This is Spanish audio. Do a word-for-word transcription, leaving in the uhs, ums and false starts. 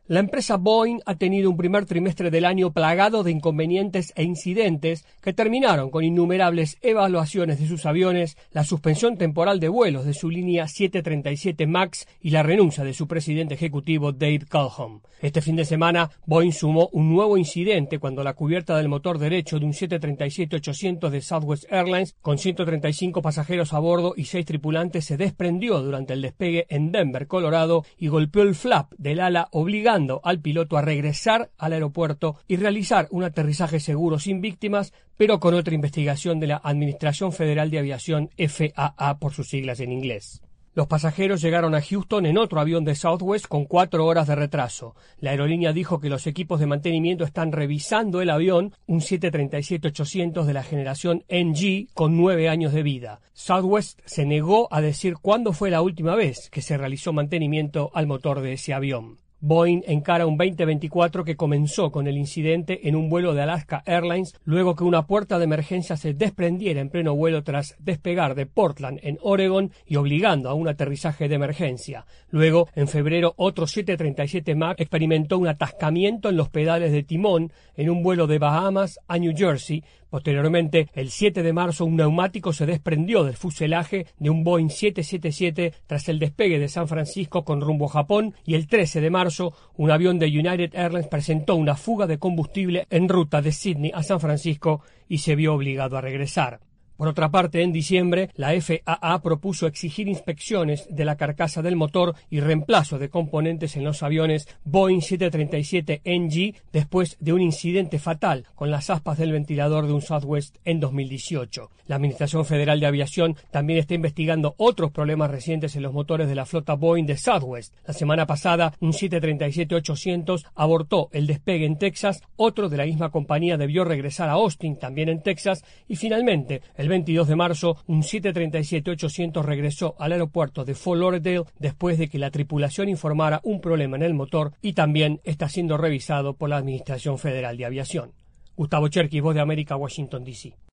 La empresa Boeing ha tenido un primer trimestre del año plagado de inconvenientes e incidentes que terminaron con innumerables evaluaciones de sus aviones, la suspensión temporal de vuelos de su línea siete treinta y siete MAX y la renuncia de su presidente ejecutivo Dave Calhoun. Este fin de semana, Boeing sumó un nuevo incidente cuando la cubierta del motor derecho de un siete treinta y siete ochocientos de Southwest Airlines, con ciento treinta y cinco pasajeros a bordo y seis tripulantes, se desprendió durante el despegue en Denver, Colorado, y golpeó el flap del ala, obligando al piloto a regresar al aeropuerto y realizar un aterrizaje seguro sin víctimas, pero con otra investigación de la Administración Federal de Aviación, F A A por sus siglas en inglés. Los pasajeros llegaron a Houston en otro avión de Southwest con cuatro horas de retraso. La aerolínea dijo que los equipos de mantenimiento están revisando el avión, un siete treinta y siete ochocientos de la generación N G con nueve años de vida. Southwest se negó a decir cuándo fue la última vez que se realizó mantenimiento al motor de ese avión. Boeing encara un veinte veinticuatro que comenzó con el incidente en un vuelo de Alaska Airlines luego que una puerta de emergencia se desprendiera en pleno vuelo tras despegar de Portland, en Oregon, y obligando a un aterrizaje de emergencia. Luego, en febrero, otro siete treinta y siete MAX experimentó un atascamiento en los pedales de timón en un vuelo de Bahamas a New Jersey. Posteriormente, el siete de marzo, un neumático se desprendió del fuselaje de un Boeing siete setenta y siete tras el despegue de San Francisco con rumbo a Japón, y el trece de marzo, un avión de United Airlines presentó una fuga de combustible en ruta de Sydney a San Francisco y se vio obligado a regresar. Por otra parte, en diciembre, la F A A propuso exigir inspecciones de la carcasa del motor y reemplazo de componentes en los aviones Boeing siete treinta y siete N G después de un incidente fatal con las aspas del ventilador de un Southwest en dos mil dieciocho. La Administración Federal de Aviación también está investigando otros problemas recientes en los motores de la flota Boeing de Southwest. La semana pasada, un siete treinta y siete ochocientos abortó el despegue en Texas, otro de la misma compañía debió regresar a Austin, también en Texas, y finalmente, el veintidós de marzo, un siete treinta y siete ochocientos regresó al aeropuerto de Fort Lauderdale después de que la tripulación informara un problema en el motor, y también está siendo revisado por la Administración Federal de Aviación. Gustavo Cherkis, Voz de América, Washington, D C